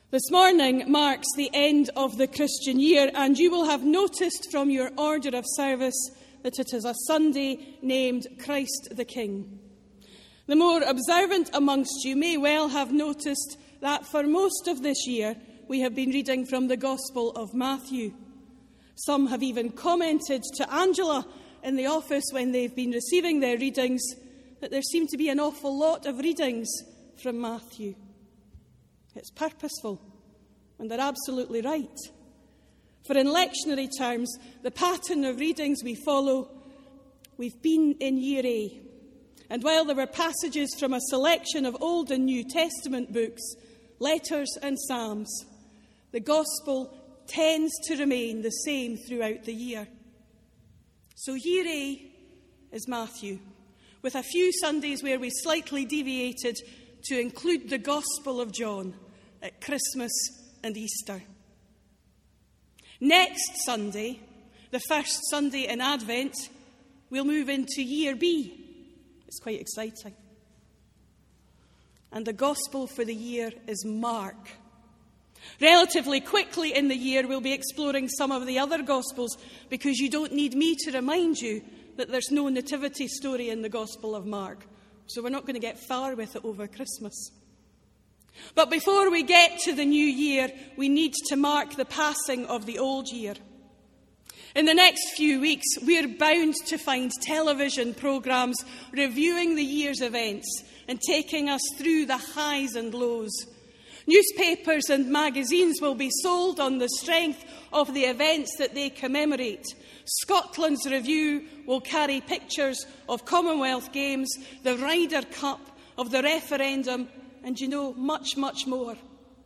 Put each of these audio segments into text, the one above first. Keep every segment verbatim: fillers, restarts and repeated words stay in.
This morning marks the end of the Christian year, and you will have noticed from your order of service that it is a Sunday named Christ the King. The more observant amongst you may well have noticed that for most of this year we have been reading from the Gospel of Matthew. Some have even commented to Angela in the office when they've been receiving their readings that there seem to be an awful lot of readings from Matthew. It's purposeful, and they're absolutely right. For in lectionary terms, the pattern of readings we follow, we've been in Year A. And while there were passages from a selection of Old and New Testament books, letters and psalms, the Gospel tends to remain the same throughout the year. So Year A is Matthew, with a few Sundays where we slightly deviated to include the Gospel of John at Christmas and Easter. Next Sunday, the first Sunday in Advent, we'll move into Year B. It's quite exciting. And the Gospel for the year is Mark. Relatively quickly in the year, we'll be exploring some of the other Gospels because you don't need me to remind you that there's no nativity story in the Gospel of Mark. So we're not going to get far with it over Christmas. But before we get to the new year, we need to mark the passing of the old year. In the next few weeks, we're bound to find television programmes reviewing the year's events and taking us through the highs and lows. Newspapers and magazines will be sold on the strength of the events that they commemorate. Scotland's Review will carry pictures of Commonwealth Games, the Ryder Cup, of the referendum, and, you know, much, much more.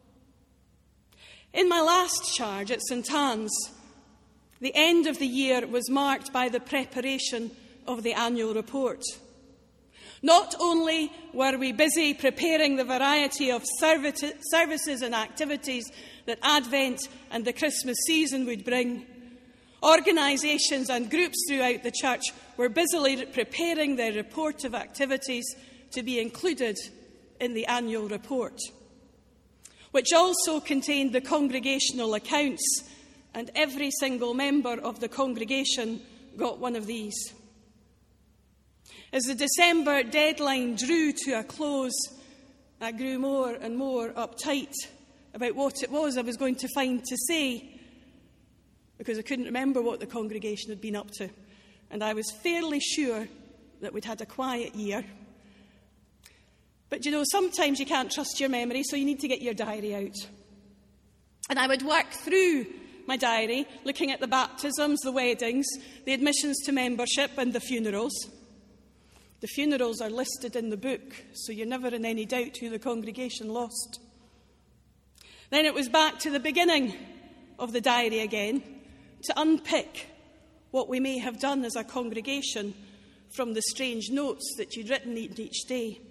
In my last charge at St Anne's, the end of the year was marked by the preparation of the annual report. Not only were we busy preparing the variety of services and activities that Advent and the Christmas season would bring, organisations and groups throughout the church were busily preparing their report of activities to be included in the annual report, which also contained the congregational accounts, and every single member of the congregation got one of these. As the December deadline drew to a close, I grew more and more uptight about what it was I was going to find to say, because I couldn't remember what the congregation had been up to, and I was fairly sure that we'd had a quiet year. But, you know, sometimes you can't trust your memory, so you need to get your diary out. And I would work through my diary, looking at the baptisms, the weddings, the admissions to membership, and the funerals. The funerals are listed in the book, so you're never in any doubt who the congregation lost. Then it was back to the beginning of the diary again, to unpick what we may have done as a congregation from the strange notes that you'd written each day.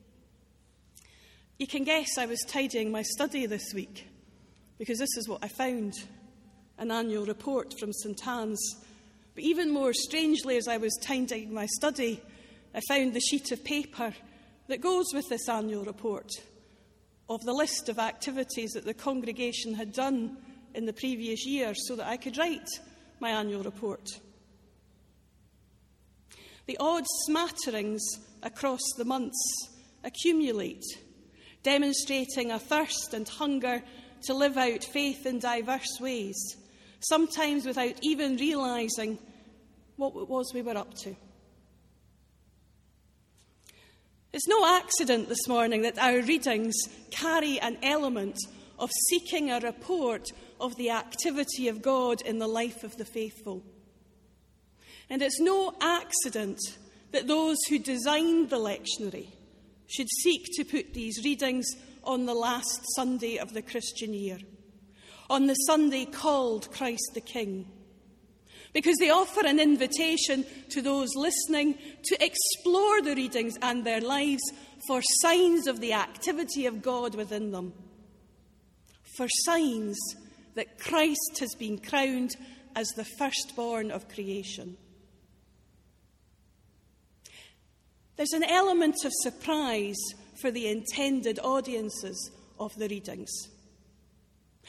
You can guess I was tidying my study this week, because this is what I found, an annual report from St Anne's. But even more strangely, as I was tidying my study, I found the sheet of paper that goes with this annual report of the list of activities that the congregation had done in the previous year so that I could write my annual report. The odd smatterings across the months accumulate, demonstrating a thirst and hunger to live out faith in diverse ways, sometimes without even realising what it was we were up to. It's no accident this morning that our readings carry an element of seeking a report of the activity of God in the life of the faithful. And it's no accident that those who designed the lectionary should seek to put these readings on the last Sunday of the Christian year, on the Sunday called Christ the King, because they offer an invitation to those listening to explore the readings and their lives for signs of the activity of God within them, for signs that Christ has been crowned as the firstborn of creation. There's an element of surprise for the intended audiences of the readings.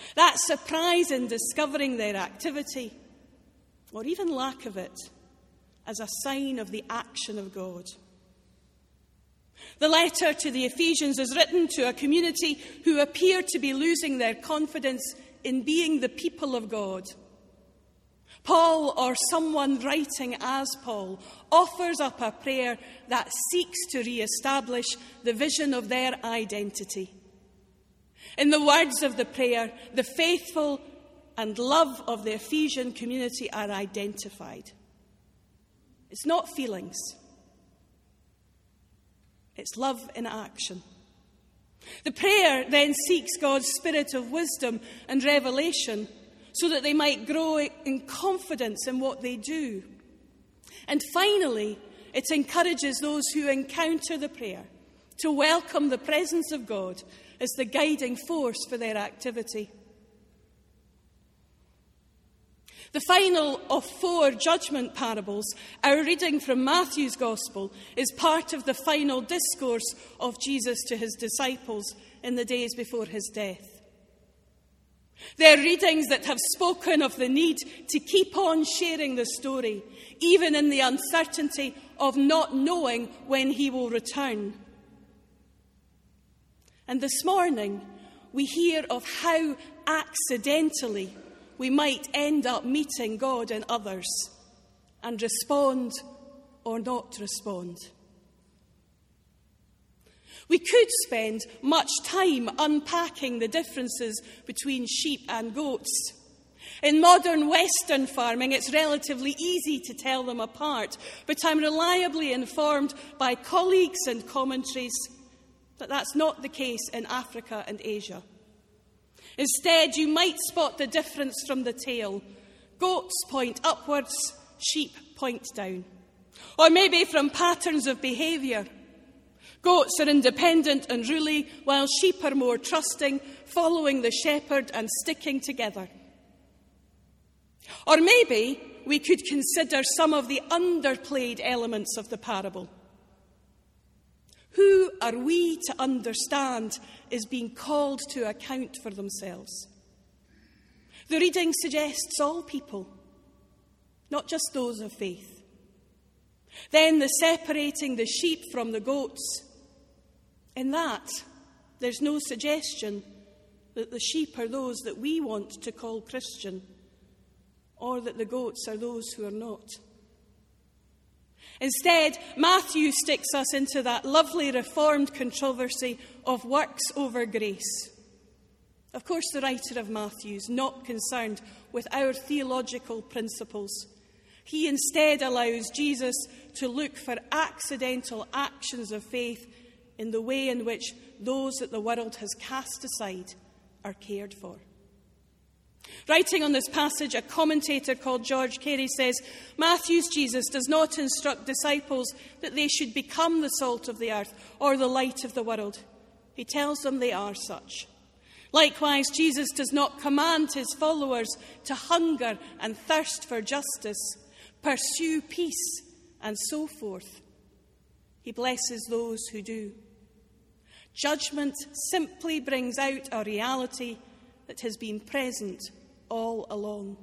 That surprise in discovering their activity, or even lack of it, as a sign of the action of God. The letter to the Ephesians is written to a community who appear to be losing their confidence in being the people of God. Paul, or someone writing as Paul, offers up a prayer that seeks to re-establish the vision of their identity. In the words of the prayer, the faithful and love of the Ephesian community are identified. It's not feelings. It's love in action. The prayer then seeks God's spirit of wisdom and revelation so that they might grow in confidence in what they do. And finally, it encourages those who encounter the prayer to welcome the presence of God as the guiding force for their activity. The final of four judgment parables, our reading from Matthew's Gospel, is part of the final discourse of Jesus to his disciples in the days before his death. They're readings that have spoken of the need to keep on sharing the story, even in the uncertainty of not knowing when he will return. And this morning, we hear of how accidentally we might end up meeting God and others and respond or not respond. We could spend much time unpacking the differences between sheep and goats. In modern Western farming, it's relatively easy to tell them apart, but I'm reliably informed by colleagues and commentaries that that's not the case in Africa and Asia. Instead, you might spot the difference from the tail. Goats point upwards, sheep point down. Or maybe from patterns of behaviour. Goats are independent and ruly, while sheep are more trusting, following the shepherd and sticking together. Or maybe we could consider some of the underplayed elements of the parable. Who are we to understand is being called to account for themselves? The reading suggests all people, not just those of faith. Then the separating the sheep from the goats. In that, there's no suggestion that the sheep are those that we want to call Christian, or that the goats are those who are not. Instead, Matthew sticks us into that lovely Reformed controversy of works over grace. Of course, the writer of Matthew is not concerned with our theological principles. He instead allows Jesus to look for accidental actions of faith in the way in which those that the world has cast aside are cared for. Writing on this passage, a commentator called George Carey says, Matthew's Jesus does not instruct disciples that they should become the salt of the earth or the light of the world. He tells them they are such. Likewise, Jesus does not command his followers to hunger and thirst for justice, pursue peace, and so forth. He blesses those who do. Judgment simply brings out a reality that has been present all along.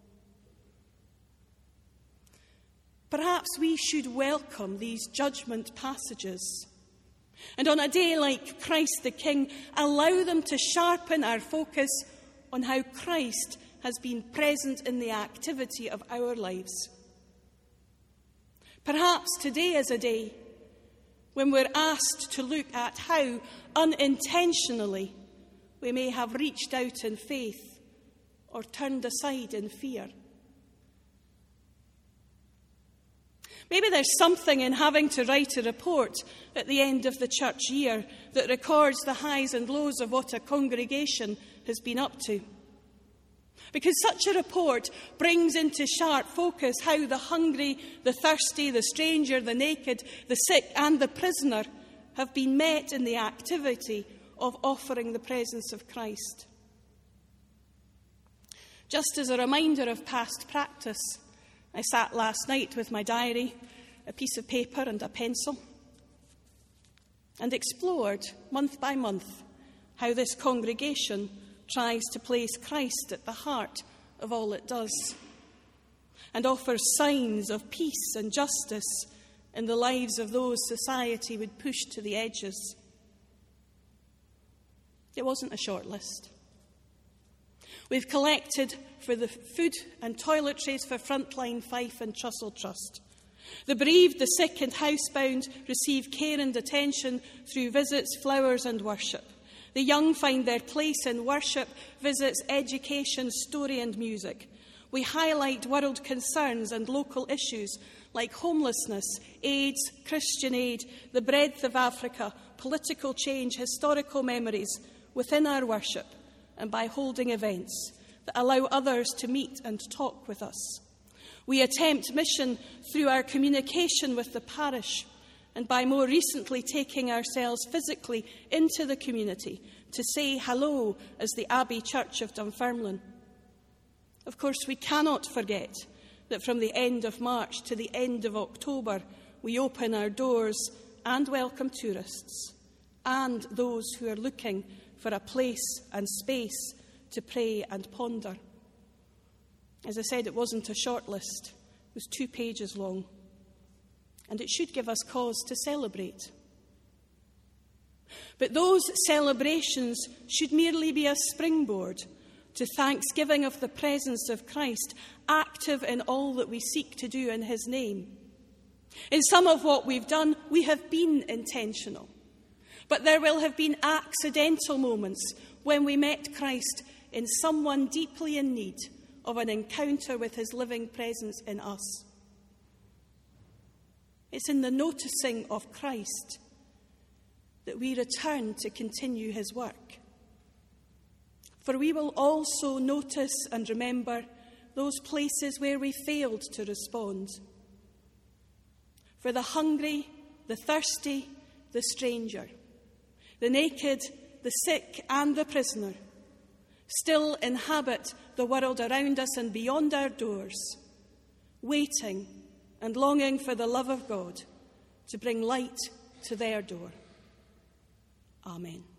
Perhaps we should welcome these judgment passages, and on a day like Christ the King, allow them to sharpen our focus on how Christ has been present in the activity of our lives. Perhaps today is a day when we're asked to look at how unintentionally we may have reached out in faith or turned aside in fear. Maybe there's something in having to write a report at the end of the church year that records the highs and lows of what a congregation has been up to. Because such a report brings into sharp focus how the hungry, the thirsty, the stranger, the naked, the sick and the prisoner have been met in the activity of offering the presence of Christ. Just as a reminder of past practice, I sat last night with my diary, a piece of paper and a pencil, and explored month by month how this congregation tries to place Christ at the heart of all it does and offers signs of peace and justice in the lives of those society would push to the edges. It wasn't a short list. We've collected for the food and toiletries for Frontline, Fife and Trussell Trust. The bereaved, the sick and housebound receive care and attention through visits, flowers and worship. The young find their place in worship, visits, education, story and music. We highlight world concerns and local issues like homelessness, AIDS, Christian aid, the breadth of Africa, political change, historical memories within our worship and by holding events that allow others to meet and talk with us. We attempt mission through our communication with the parish and by more recently taking ourselves physically into the community to say hello as the Abbey Church of Dunfermline. Of course, we cannot forget that from the end of March to the end of October, we open our doors and welcome tourists and those who are looking for a place and space to pray and ponder. As I said, it wasn't a short list. It was two pages long. And it should give us cause to celebrate. But those celebrations should merely be a springboard to thanksgiving of the presence of Christ, active in all that we seek to do in his name. In some of what we've done, we have been intentional. But there will have been accidental moments when we met Christ in someone deeply in need of an encounter with his living presence in us. It's in the noticing of Christ that we return to continue his work. For we will also notice and remember those places where we failed to respond. For the hungry, the thirsty, the stranger, the naked, the sick and the prisoner still inhabit the world around us and beyond our doors, waiting and longing for the love of God to bring light to their door. Amen.